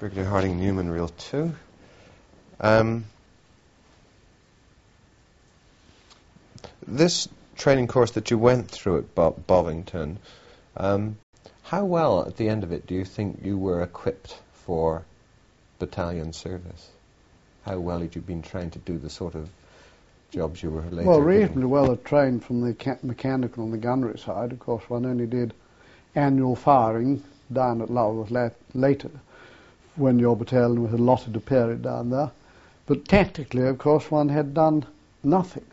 Brigadier Harding Newman, Reel 2. This training course that you went through at Bovington, how well at the end of it do you think you were equipped for battalion service? How well had you been trained to do the sort of jobs you were later Well, reasonably given? well trained from the mechanical and the gunnery side. Of course, one only did annual firing down at Lulworth later, when your battalion was allotted a period down there. But tactically, of course, one had done nothing.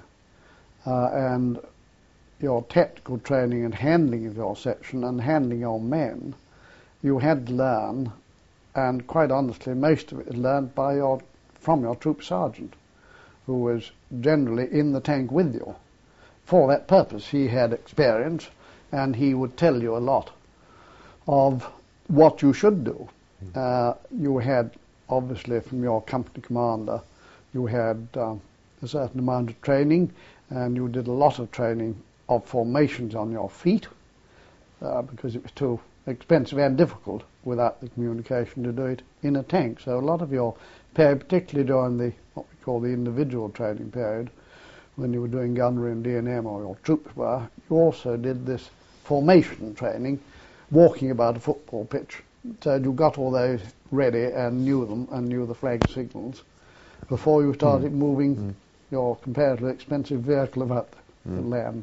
And your tactical training and handling of your section and handling your men, you had to learn, and quite honestly, most of it was learned from your troop sergeant, who was generally in the tank with you. For that purpose, he had experience, and he would tell you a lot of what you should do. You had, obviously, from your company commander, you had a certain amount of training, and you did a lot of training of formations on your feet, because it was too expensive and difficult without the communication to do it in a tank. So a lot of your period, particularly during the what we call the individual training period, when you were doing gunnery and D&M, or your troops were, you also did this formation training, walking about a football pitch. So you got all those ready and knew them and knew the flag signals before you started moving your comparatively expensive vehicle about the land.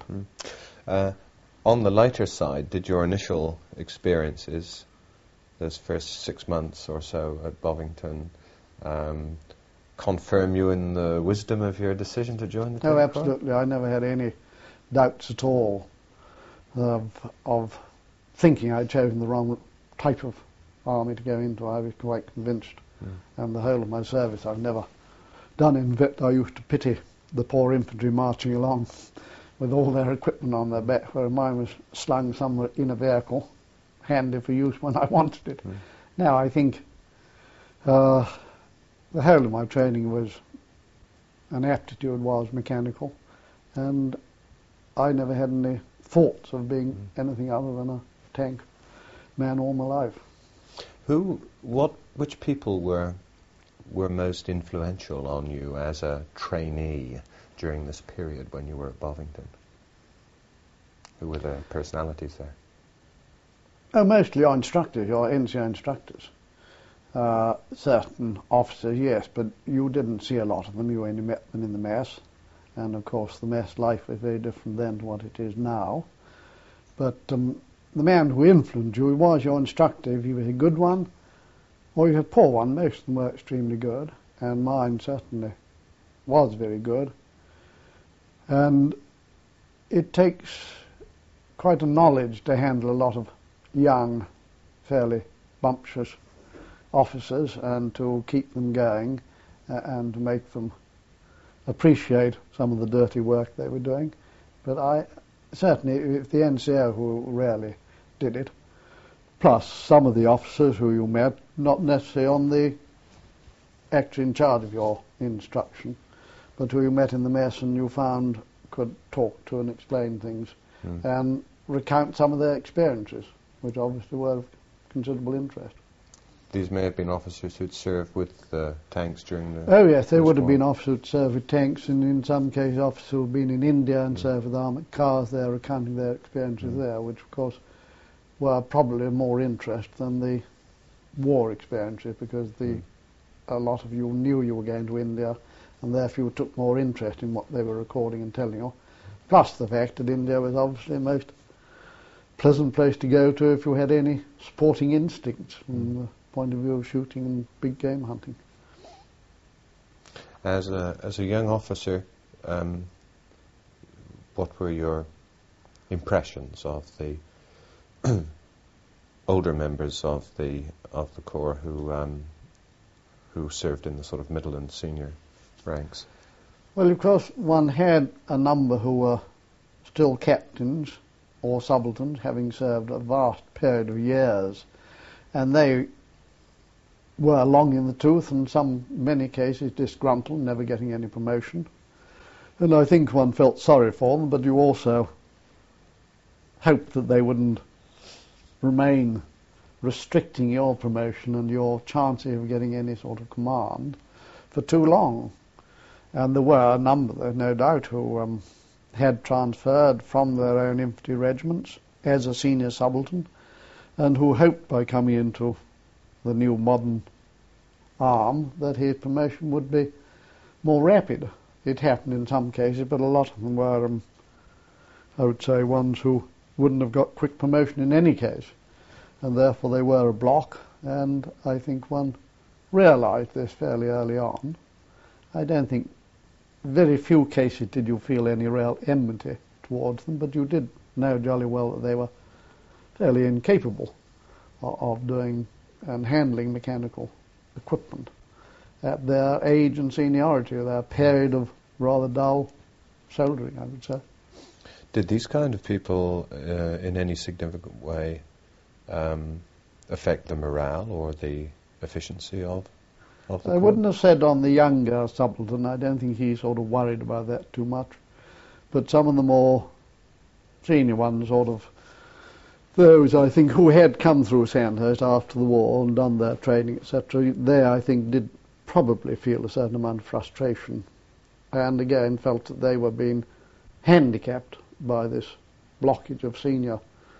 On the lighter side, did your initial experiences, those first 6 months or so at Bovington, confirm you in the wisdom of your decision to join the Tank No, Corps? absolutely. I never had any doubts at all of thinking I'd chosen the wrong type of army to go into. I was quite convinced. And the whole of my service I've never done in fact. I used to pity the poor infantry marching along with all their equipment on their back, where mine was slung somewhere in a vehicle, handy for use when I wanted it. Now I think the whole of my training was, an aptitude was mechanical, and I never had any thoughts of being anything other than a tank man all my life. Which people were most influential on you as a trainee during this period when you were at Bovington? Who were the personalities there? Oh, mostly your instructors, your NCO instructors. Certain officers, yes, but you didn't see a lot of them. You only met them in the mess. And of course the mess life was very different then to what it is now. But the man who influenced you was your instructor. If he was a good one, or you had a poor one. Most of them were extremely good, and mine certainly was very good. And it takes quite a knowledge to handle a lot of young, fairly bumptious officers, and to keep them going and to make them appreciate some of the dirty work they were doing. But I certainly, if the NCO, who rarely did it, plus some of the officers who you met, not necessarily on the actually in charge of your instruction, but who you met in the mess and you found could talk to and explain things and recount some of their experiences, which obviously were of considerable interest. These may have been officers who'd served with tanks during the... Oh yes, there would have been officers who'd served with tanks, and in some cases officers who'd been in India and served with armoured cars there, recounting their experiences there, which of course were probably of more interest than the war experiences, because a lot of you knew you were going to India, and therefore you took more interest in what they were recording and telling you. Plus the fact that India was obviously a most pleasant place to go to if you had any sporting instincts from the point of view of shooting and big game hunting. As a young officer, what were your impressions of the older members of the Corps who served in the sort of middle and senior ranks? Well, of course, one had a number who were still captains or subalterns, having served a vast period of years, and they were long in the tooth, and many cases disgruntled, never getting any promotion. And I think one felt sorry for them, but you also hoped that they wouldn't remain restricting your promotion and your chances of getting any sort of command for too long. And there were a number, there's no doubt, who had transferred from their own infantry regiments as a senior subaltern, and who hoped by coming into the new modern arm that his promotion would be more rapid. It happened in some cases, but a lot of them were, I would say, ones who wouldn't have got quick promotion in any case, and therefore they were a block, and I think one realised this fairly early on. I don't think very few cases did you feel any real enmity towards them, but you did know jolly well that they were fairly incapable of doing and handling mechanical equipment at their age and seniority, their period of rather dull soldiering, I would say. Did these kind of people in any significant way affect the morale or the efficiency of the I wouldn't have said on the younger subaltern. I don't think he sort of worried about that too much. But some of the more senior ones, sort of those, I think, who had come through Sandhurst after the war and done their training, etc., they, I think, did probably feel a certain amount of frustration, and again felt that they were being handicapped by this blockage of senior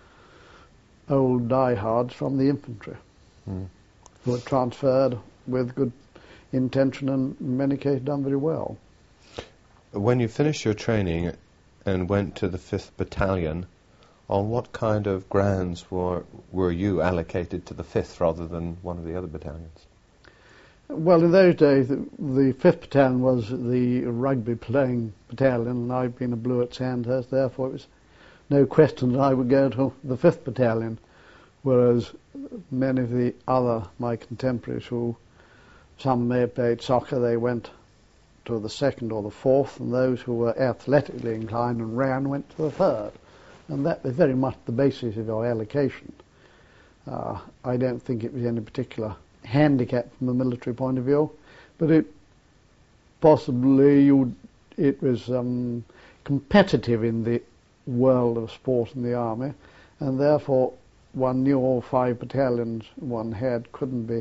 old diehards from the infantry, who had transferred with good intention and in many cases done very well. When you finished your training and went to the 5th Battalion, on what kind of grounds were you allocated to the 5th rather than one of the other battalions? Well, in those days, the 5th Battalion was the rugby playing battalion, and I'd been a blue at Sandhurst, therefore it was no question that I would go to the 5th Battalion, whereas many of the other, my contemporaries, who some may have played soccer, they went to the 2nd or the 4th, and those who were athletically inclined and ran went to the 3rd. And that was very much the basis of our allocation. I don't think it was any particular handicap from a military point of view, but it was competitive in the world of sport in the army, and therefore one knew all 5 battalions one had couldn't be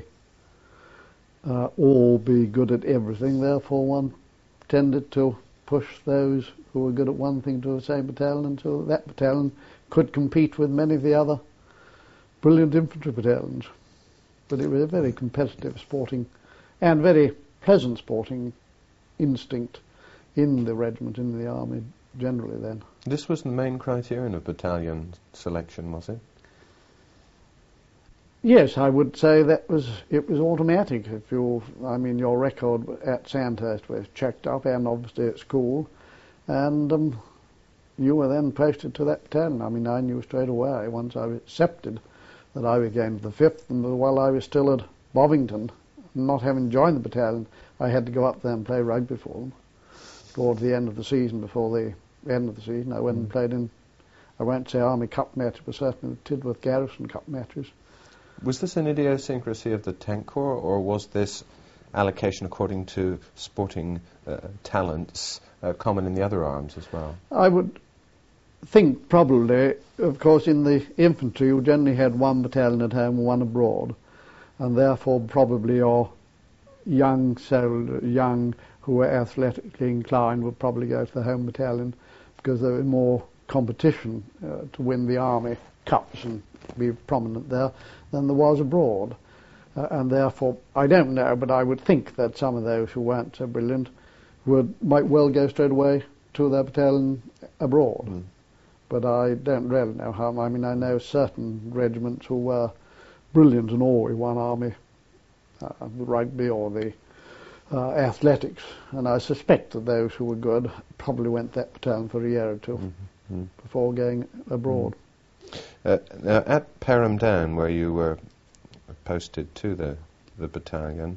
all be good at everything. Therefore one tended to push those who were good at one thing to the same battalion until that battalion could compete with many of the other brilliant infantry battalions. But it was a very competitive sporting and very pleasant sporting instinct in the regiment, in the army generally then. This was the main criterion of battalion selection, was it? Yes, I would say it was automatic. Your record at Sandhurst was checked up, and obviously at school, and you were then posted to that battalion. I knew straight away once I was accepted that I was going to the 5th, and while I was still at Bovington, not having joined the battalion, I had to go up there and play rugby for them. Towards the end of the season, before the end of the season, I went and played in, I won't say Army Cup matches, but certainly the Tidworth Garrison Cup matches. Was this an idiosyncrasy of the Tank Corps, or was this allocation according to sporting talents common in the other arms as well? I would think probably, of course, in the infantry you generally had one battalion at home and one abroad, and therefore probably your young who were athletically inclined would probably go to the home battalion because there was more competition to win the army cups and be prominent there than there was abroad. And therefore, I don't know, but I would think that some of those who weren't so brilliant might well go straight away to their battalion abroad. But I don't really know how. I know certain regiments who were brilliant in all in one army, the rugby or the athletics, and I suspect that those who were good probably went to that battalion for a year or two before going abroad. Now, at Perham Down, where you were posted to the battalion,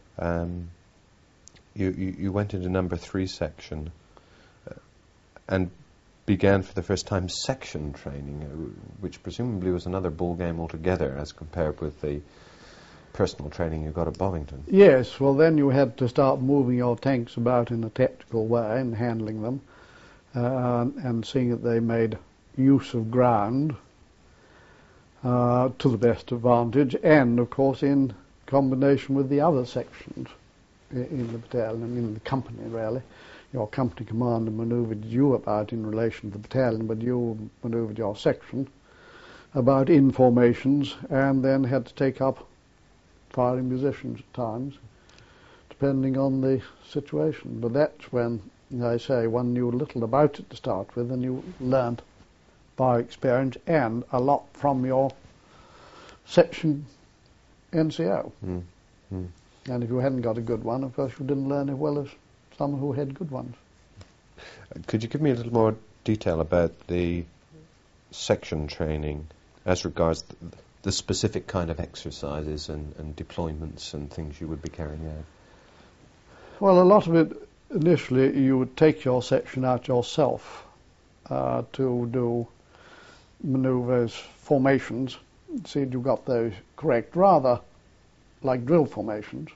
you went into number 3 section and began for the first time section training, which presumably was another ball game altogether as compared with the personal training you got at Bovington. Yes, well then you had to start moving your tanks about in a tactical way and handling them and seeing that they made use of ground. to the best advantage, and of course in combination with the other sections in the battalion and in the company really. Your company commander manoeuvred you about in relation to the battalion, but you manoeuvred your section about in formations, and then had to take up firing positions at times, depending on the situation. But that's when, as I say, one knew little about it to start with, and you learnt by experience and a lot from your section NCO. And if you hadn't got a good one, of course you didn't learn as well as some who had good ones. Could you give me a little more detail about the section training as regards the specific kind of exercises and deployments and things you would be carrying out? Well, a lot of it, initially, you would take your section out yourself to do manoeuvres, formations, see if you got those correct, rather like drill formations,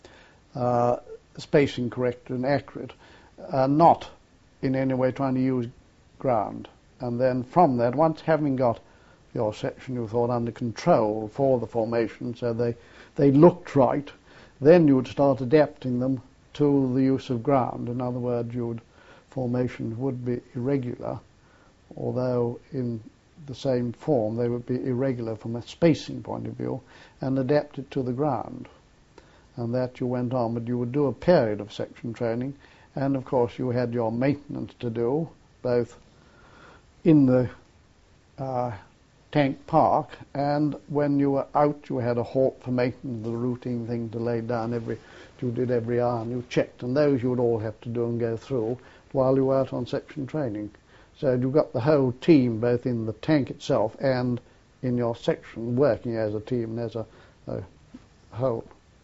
spacing correct and accurate, not in any way trying to use ground. And then from that, once having got your section, you thought, under control for the formation, so they looked right, then you would start adapting them to the use of ground. In other words, formations would be irregular, although in the same form they would be irregular from a spacing point of view, and adapted to the ground. And that you went on, but you would do a period of section training, and of course you had your maintenance to do, both in the tank park, and when you were out you had a halt for maintenance, the routine thing to lay down you did every hour, and you checked, and those you would all have to do and go through while you were out on section training. So you got the whole team, both in the tank itself and in your section, working as a team and as a whole.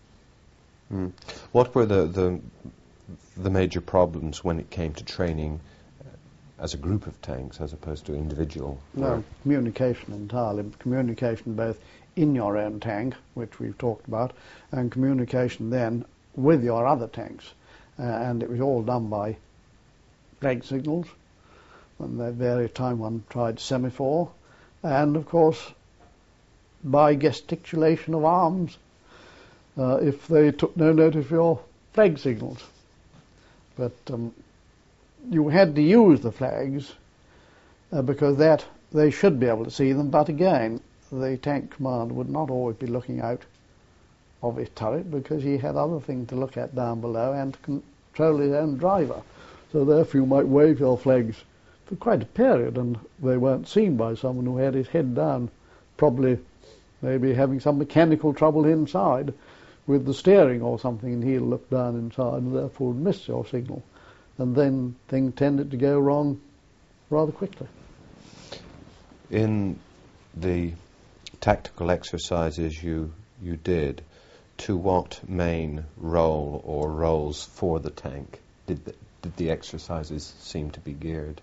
What were the major problems when it came to training as a group of tanks as opposed to individual? No, communication entirely. Communication both in your own tank, which we've talked about, and communication then with your other tanks. And it was all done by flag signals. And at various times one tried semaphore, and of course by gesticulation of arms if they took no notice of your flag signals. But you had to use the flags because that they should be able to see them, but again the tank commander would not always be looking out of his turret because he had other things to look at down below and to control his own driver. So therefore you might wave your flags for quite a period and they weren't seen by someone who had his head down, probably maybe having some mechanical trouble inside with the steering or something, and he'll look down inside and therefore would miss your signal. And then things tended to go wrong rather quickly. In the tactical exercises you did, to what main role or roles for the tank did the exercises seem to be geared?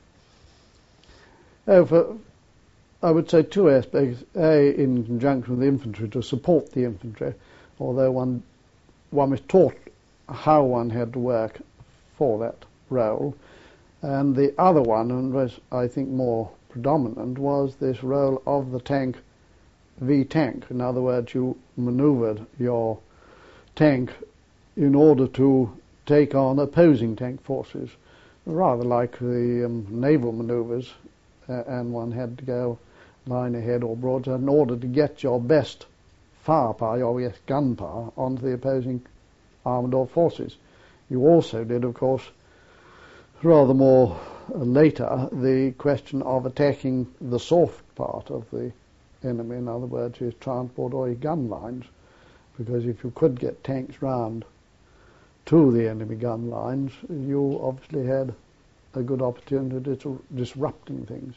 I would say two aspects. A, in conjunction with the infantry, to support the infantry, although one was taught how one had to work for that role. And the other one, and was I think more predominant, was this role of the tank V-tank. In other words, you manoeuvred your tank in order to take on opposing tank forces, rather like the naval manoeuvres, and one had to go line ahead or broadside in order to get your best firepower, your best gunpower, onto the opposing armoured or forces. You also did, of course, rather more later, the question of attacking the soft part of the enemy, in other words, his transport or his gun lines, because if you could get tanks round to the enemy gun lines, you obviously had a good opportunity to disrupting things.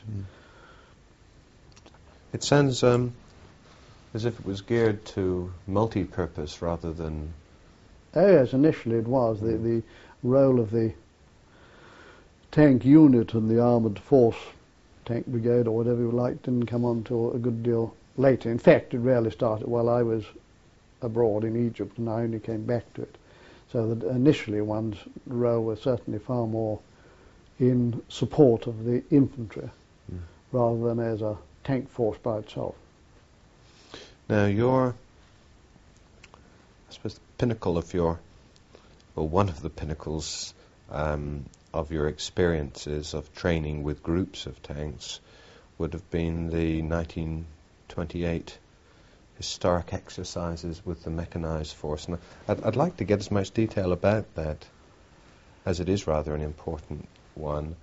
It sounds as if it was geared to multi-purpose rather than... Oh yes, initially it was. The role of the tank unit and the armoured force, tank brigade or whatever you like, didn't come on till a good deal later. In fact, it rarely started while I was abroad in Egypt, and I only came back to it. So that initially one's role was certainly far more in support of the infantry rather than as a tank force by itself. Now, I suppose the pinnacle of one of the pinnacles of your experiences of training with groups of tanks would have been the 1928 historic exercises with the mechanized force. And I'd like to get as much detail about that, as it is rather an important one.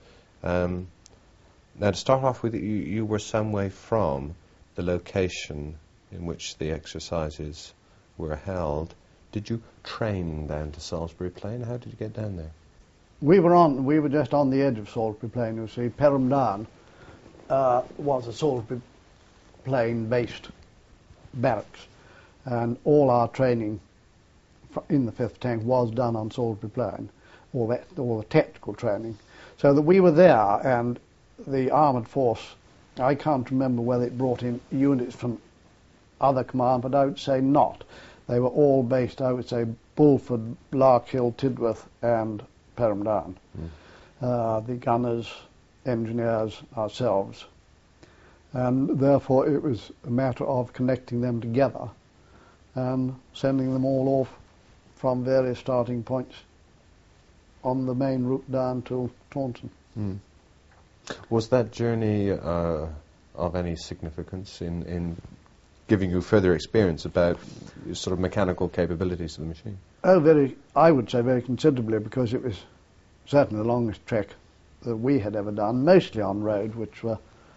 Now, to start off with, you were some way from the location in which the exercises were held. Did you train down to Salisbury Plain? How did you get down there? We were just on the edge of Salisbury Plain, you see. Perham Down was a Salisbury Plain-based barracks, and all our training in the 5th Tank was done on Salisbury Plain, all the tactical training. So that we were there, and the armoured force, I can't remember whether it brought in units from other command, but I would say not. They were all based, I would say, Bulford, Larkhill, Tidworth and Perham Down. The gunners, engineers, ourselves. And therefore it was a matter of connecting them together and sending them all off from various starting points on the main route down to Taunton. Was that journey of any significance in giving you further experience about sort of mechanical capabilities of the machine? Oh, I would say very considerably, because it was certainly the longest trek that we had ever done, mostly on road, which were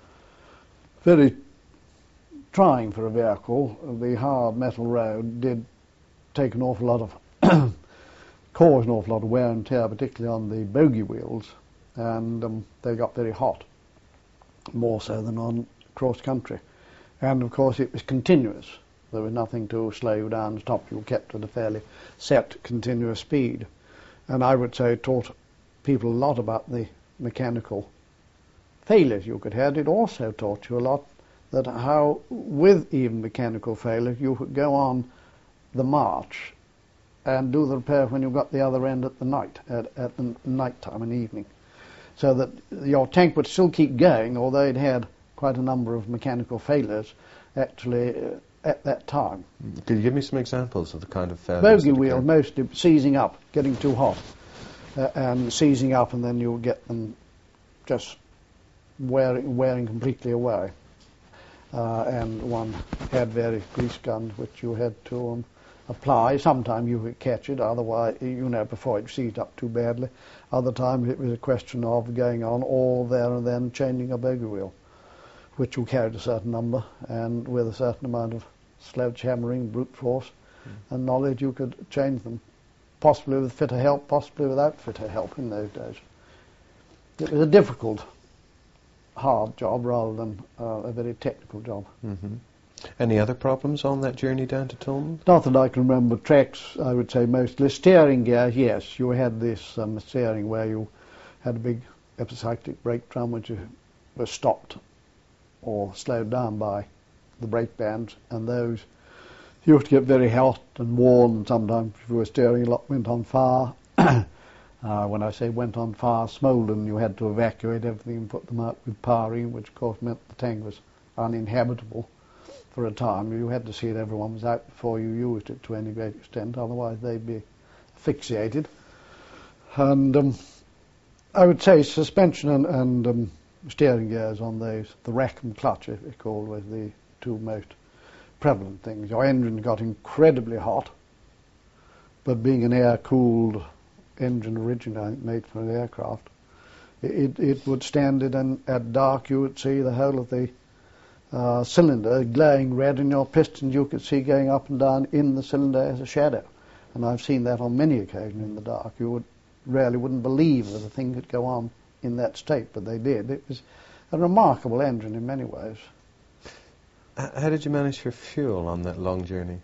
very trying for a vehicle. The hard metal road did take an awful lot of cause an awful lot of wear and tear, particularly on the bogie wheels, and they got very hot, more so than on cross country. And of course it was continuous. There was nothing to slow you down and stop you. Kept at a fairly set, continuous speed. And I would say it taught people a lot about the mechanical failures you could have. It also taught you a lot that how, with even mechanical failures, you could go on the march and do the repair when you got the other end at the night, at the night time and evening. So that your tank would still keep going, although it had quite a number of mechanical failures actually at that time. Could you give me some examples of the kind of failures? Bogie wheel, mostly seizing up, getting too hot, and seizing up, and then you'll get them just wearing completely away. And one had various grease guns which you had to apply. Sometimes you could catch it, otherwise, before it seized up too badly. Other times it was a question of going on all there and then changing a bogie wheel, which you carried a certain number, and with a certain amount of sledgehammering, brute force, and knowledge, you could change them, possibly with fitter help, possibly without fitter help in those days. It was a difficult, hard job rather than a very technical job. Any other problems on that journey down to Taunton? Not that I can remember. Tracks, I would say mostly. Steering gear, yes. You had this steering where you had a big epicyclic brake drum which was stopped or slowed down by the brake bands, and those used to get very hot and warm, and sometimes if you were steering a lot went on fire. When I say went on fire, smolden, you had to evacuate everything and put them out with powering, which of course meant the tank was uninhabitable for a time. You had to see that everyone was out before you used it to any great extent, otherwise they'd be asphyxiated. And I would say suspension and steering gears on those, the rack and clutch, if it's called, was the two most prevalent things. Your engine got incredibly hot, but being an air-cooled engine originally, I think, made for an aircraft, it would stand it, and at dark you would see the whole of the cylinder glowing red, and your pistons you could see going up and down in the cylinder as a shadow. And I've seen that on many occasions in the dark. You wouldn't believe that a thing could go on in that state, but they did. It was a remarkable engine in many ways. How did you manage your fuel on that long journey?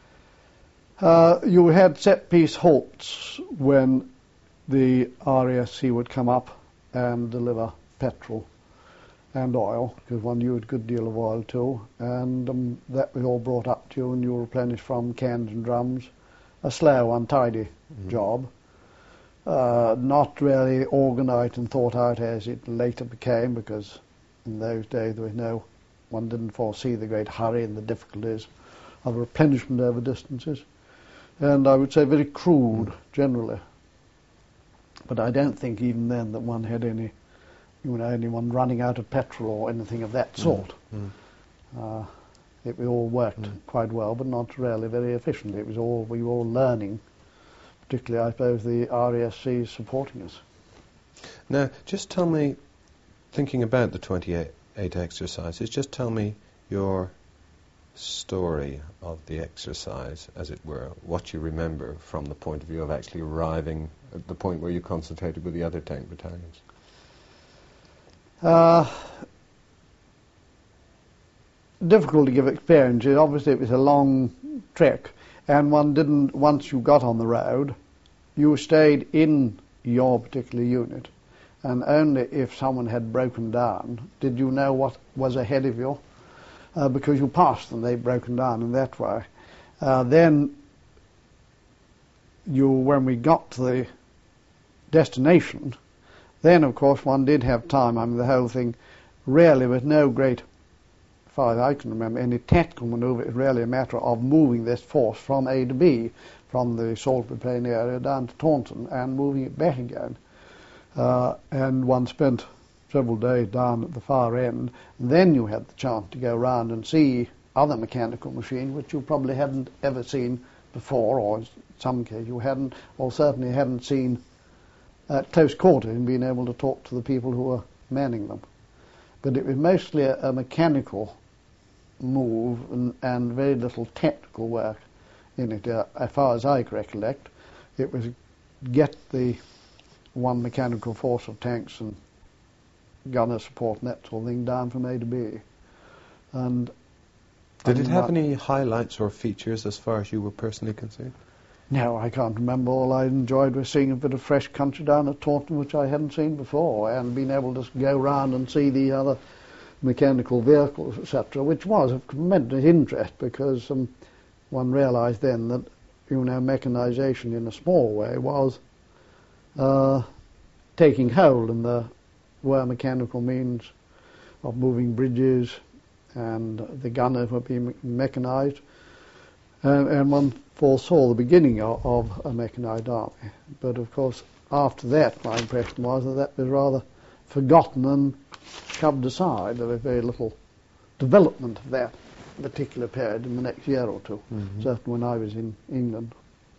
You had set-piece halts when the RASC would come up and deliver petrol and oil, because one used a good deal of oil too, and that was all brought up to you, and you replenished from cans and drums. A slow, untidy job. Not really organised and thought out as it later became, because in those days one didn't foresee the great hurry and the difficulties of replenishment over distances. And I would say very crude generally. But I don't think even then that one had anyone running out of petrol or anything of that sort. It all worked quite well, but not really very efficiently. We were all learning, particularly I suppose the RASC supporting us. Now, just tell me, thinking about the 28 exercises, just tell me your story of the exercise, as it were, what you remember from the point of view of actually arriving at the point where you concentrated with the other tank battalions. Difficult to give experience. Obviously it was a long trek, and one didn't, once you got on the road, you stayed in your particular unit, and only if someone had broken down did you know what was ahead of you, because you passed them, they'd broken down in that way. Then when we got to the destination, then of course one did have time. I mean, the whole thing really with no great, as far as I can remember, any tactical manoeuvre. It's really a matter of moving this force from A to B, from the Salisbury Plain area down to Taunton, and moving it back again. And one spent several days down at the far end. Then you had the chance to go round and see other mechanical machines which you probably hadn't ever seen before, or in some cases you hadn't, or certainly hadn't seen at close quarters, and being able to talk to the people who were manning them. But it was mostly a mechanical move and very little technical work in it. As far as I recollect, it was get the one mechanical force of tanks and gunner support and that sort of thing down from A to B. And did it have any highlights or features as far as you were personally concerned? No, I can't remember. All I enjoyed was seeing a bit of fresh country down at Taunton, which I hadn't seen before, and being able to go round and see the other mechanical vehicles, etc., which was of tremendous interest, because one realised then that, mechanisation in a small way was taking hold, and there were mechanical means of moving bridges, and the gunners were being mechanised, and one foresaw the beginning of a mechanised army. But of course, after that, my impression was that was rather forgotten and shoved aside. There was very little development of that particular period in the next year or two, certainly when I was in England.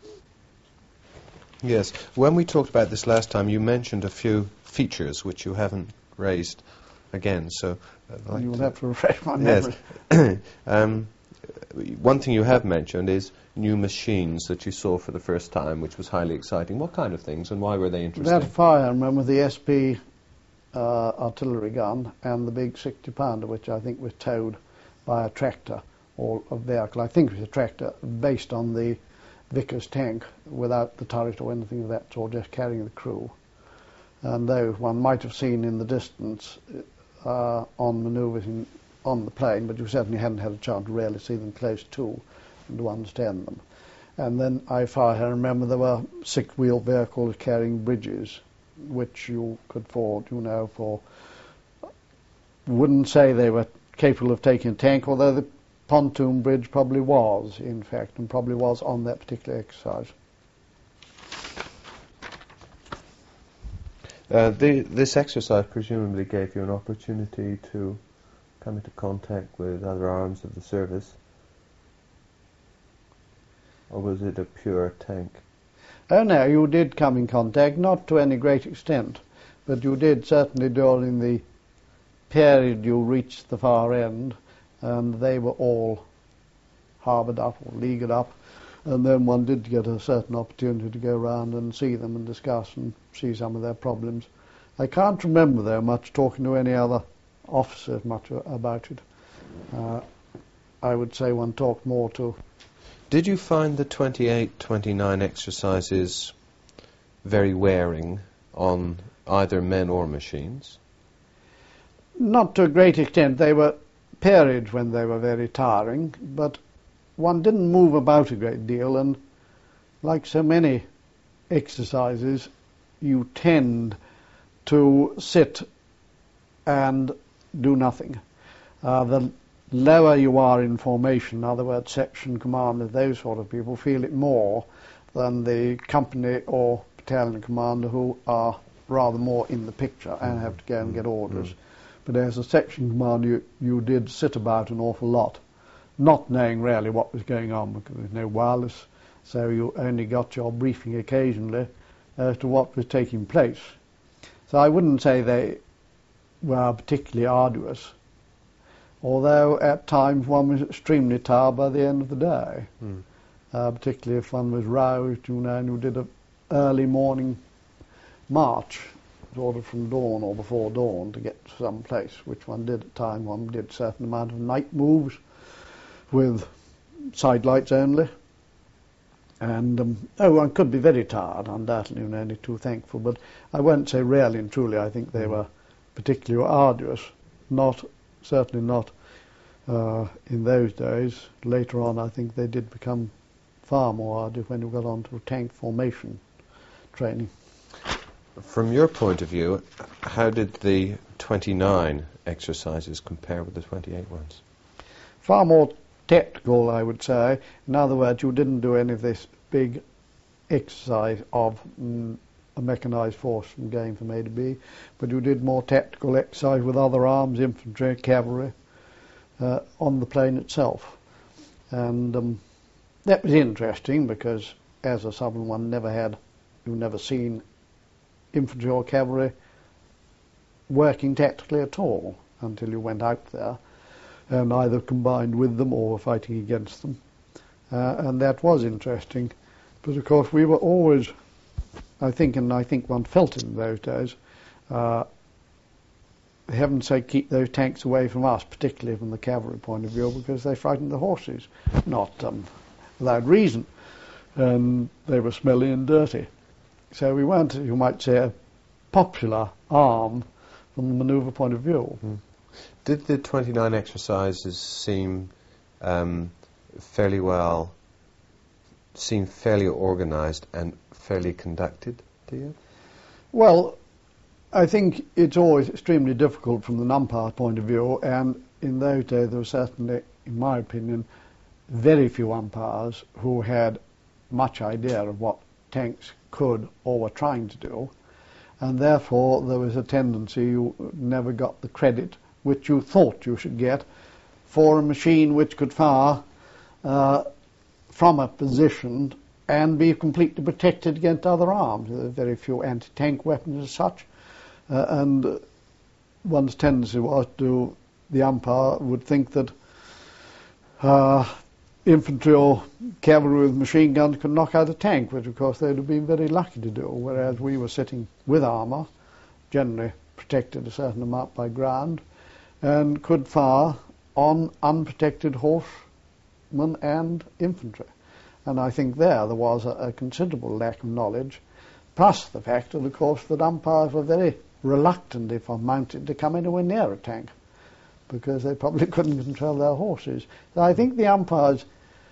Yes. When we talked about this last time, you mentioned a few features which you haven't raised again, so you will have to refresh my memory. Yes. One thing you have mentioned is new machines that you saw for the first time, which was highly exciting. What kind of things, and why were they interesting? That fireman with the SP artillery gun and the big 60-pounder, which I think was towed by a tractor or a vehicle. I think it was a tractor based on the Vickers tank without the turret or anything of that sort, just carrying the crew. And those one might have seen in the distance on manoeuvres on the plane, but you certainly hadn't had a chance to really see them close to and to understand them. And then I remember there were 6-wheel vehicles carrying bridges, which you could wouldn't say they were capable of taking a tank, although the pontoon bridge probably was, in fact, and probably was on that particular exercise. This exercise presumably gave you an opportunity to come into contact with other arms of the service, or was it a pure tank? Oh no, you did come in contact, not to any great extent, but you did certainly during the period you reached the far end, and they were all harboured up or leaguered up, and then one did get a certain opportunity to go round and see them and discuss and see some of their problems. I can't remember though much talking to any other officers much about it. I would say one talked more to... Did you find the 28-29 exercises very wearing on either men or machines? Not to a great extent. They were periods when they were very tiring, but one didn't move about a great deal, and like so many exercises, you tend to sit and do nothing. The lower you are in formation, in other words, section commander, those sort of people feel it more than the company or battalion commander who are rather more in the picture and have to go and get orders. But as a section commander, you did sit about an awful lot, not knowing really what was going on because there was no wireless, so you only got your briefing occasionally as to what was taking place. So I wouldn't say they were particularly arduous, although at times one was extremely tired by the end of the day, particularly if one was roused, and you did an early morning march, sort of from dawn or before dawn to get to some place, which one did at times. One did a certain amount of night moves with side lights only. And one could be very tired, undoubtedly, and only too thankful. But I won't say really and truly I think they were particularly arduous. Certainly not in those days. Later on, I think they did become far more arduous when you got on to tank formation training. From your point of view, how did the 29 exercises compare with the 28 ones? Far more technical, I would say. In other words, you didn't do any of this big exercise of a mechanised force from going from A to B, but you did more tactical exercise with other arms, infantry, cavalry, on the plain itself. And that was interesting because as a Southern one, you've never seen infantry or cavalry working tactically at all until you went out there and either combined with them or were fighting against them. And that was interesting. But of course we were always, I think one felt it in those days, heaven's sake, keep those tanks away from us, particularly from the cavalry point of view, because they frightened the horses, not without reason. And they were smelly and dirty. So we weren't, you might say, a popular arm from the manoeuvre point of view. Did the 29 exercises seem fairly organised and fairly conducted to you? Well, I think it's always extremely difficult from the umpire point of view, and in those days there were certainly, in my opinion, very few umpires who had much idea of what tanks could or were trying to do, and therefore there was a tendency you never got the credit which you thought you should get for a machine which could fire from a position and be completely protected against other arms. There were very few anti-tank weapons as such, and one's tendency was the umpire would think that infantry or cavalry with machine guns could knock out a tank, which of course they'd have been very lucky to do, whereas we were sitting with armour, generally protected a certain amount by ground, and could fire on unprotected horsemen and infantry. And I think there was a considerable lack of knowledge, plus the fact that, of course, that umpires were very reluctant, if unmounted, to come anywhere near a tank, because they probably couldn't control their horses. So I think the umpires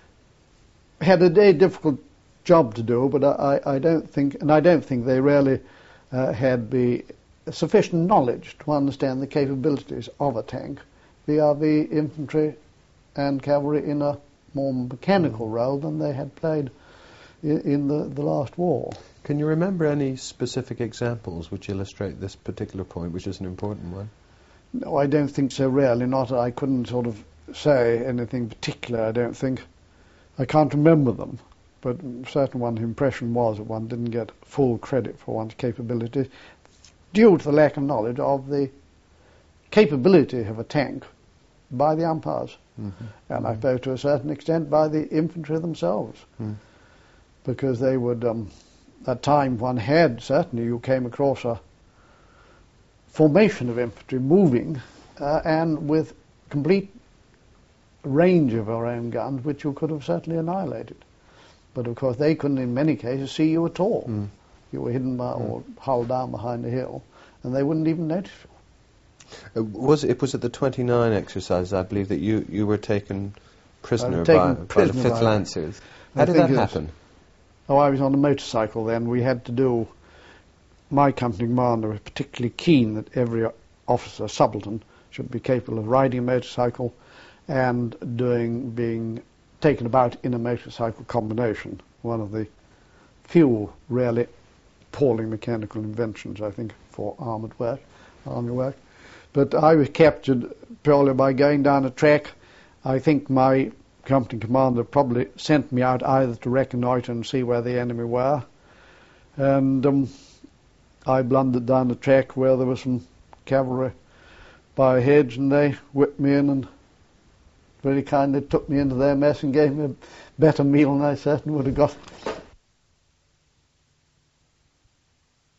had a very difficult job to do, but I don't think they really had the sufficient knowledge to understand the capabilities of a tank vis-a-vis infantry and cavalry in a more mechanical role than they had played in the last war. Can you remember any specific examples which illustrate this particular point, which is an important one? No, I don't think so, really. Not. I couldn't sort of say anything particular, I don't think. I can't remember them, but certain one's impression was that one didn't get full credit for one's capabilities due to the lack of knowledge of the capability of a tank by the umpires, and I suppose to a certain extent by the infantry themselves, because they would, at times one had, certainly you came across a formation of infantry moving and with complete range of our own guns, which you could have certainly annihilated. But of course they couldn't in many cases see you at all. You were hidden by or hulled down behind a hill, and they wouldn't even notice you. It was at the 29 exercises, I believe, that you were taken prisoner by the 5th Lancers. How did that happen? I was on a motorcycle then. We had to do, my company commander was particularly keen that every officer, subaltern, should be capable of riding a motorcycle and being taken about in a motorcycle combination, one of the few really appalling mechanical inventions, I think, for army work. But I was captured purely by going down a track. I think my company commander probably sent me out either to reconnoitre and see where the enemy were, and I blundered down the track where there was some cavalry by a hedge, and they whipped me in and very kindly took me into their mess and gave me a better meal than I certainly would have got